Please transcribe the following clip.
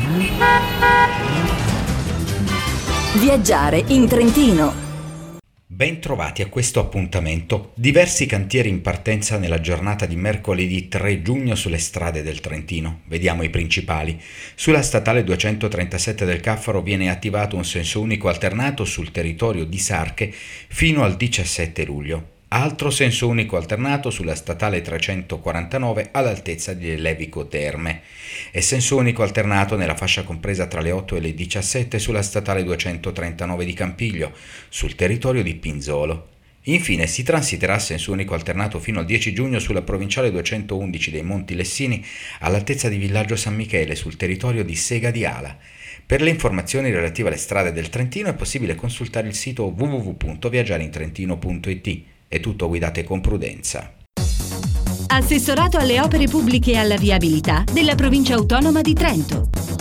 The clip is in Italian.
Viaggiare in Trentino. Ben trovati a questo appuntamento. Diversi cantieri in partenza nella giornata di mercoledì 3 giugno sulle strade del Trentino. Vediamo i principali. Sulla statale 237 del Caffaro viene attivato un senso unico alternato sul territorio di Sarche fino al 17 luglio. Altro senso unico alternato sulla statale 349 all'altezza di Levico Terme e senso unico alternato nella fascia compresa tra le 8 e le 17 sulla statale 239 di Campiglio, sul territorio di Pinzolo. Infine si transiterà a senso unico alternato fino al 10 giugno sulla provinciale 211 dei Monti Lessini all'altezza di Villaggio San Michele sul territorio di Sega di Ala. Per le informazioni relative alle strade del Trentino è possibile consultare il sito www.viaggiareintrentino.it. È tutto, guidate con prudenza. Assessorato alle opere pubbliche e alla viabilità della Provincia Autonoma di Trento.